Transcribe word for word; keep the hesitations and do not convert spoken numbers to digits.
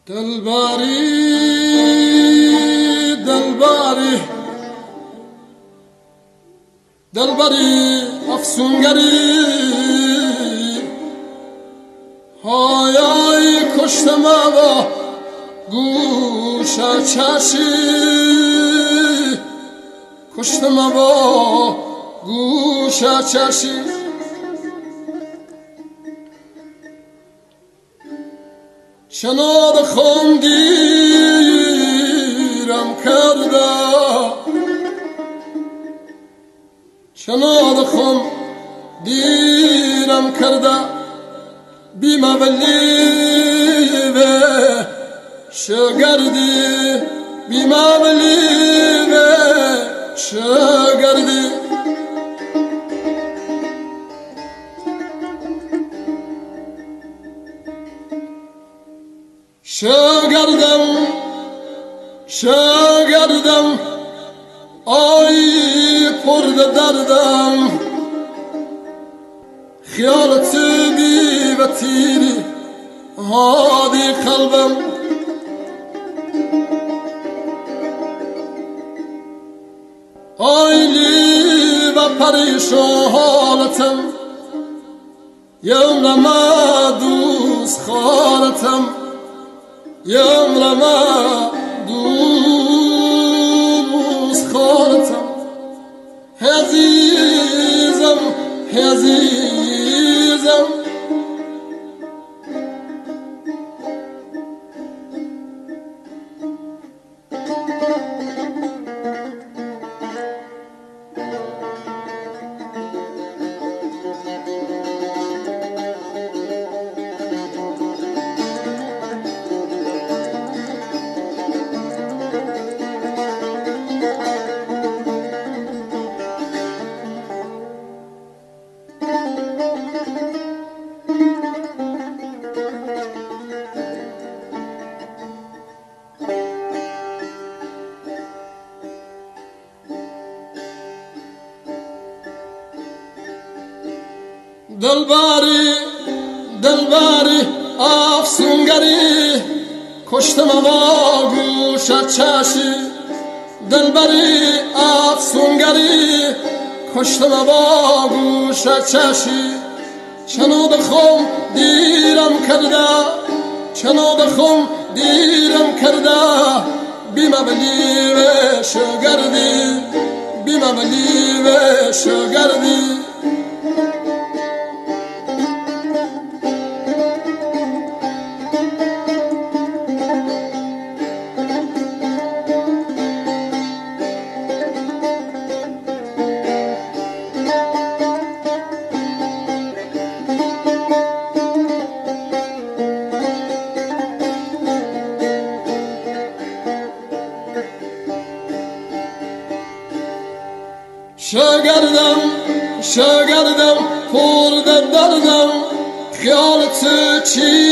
دلبری دلبری دلبری افسونگری های های کشتم با گوش چشی کشتم با گوش چشی شناد خون گیرم کرده شناد خون گیرم کرده بی مولی و شگردی بی مولی و شگردی شگردم شگردم آی پرده دردم خیالت بی و تیری هادی قلبم آی لی و پریشان حالتم یمرم دوست خالتم یمرم دوست خالتم عزیزم عزیزم دلبری دلبری افسونگری کشتم با گوش چشی دلبری افسونگری کشتم با گوش چشی چنود خم دیرم کرده چنود خم دیرم کرده بی مبلی و شگردی بی مبلی و شگردی شگردم شگردم پر دردم خیالت چی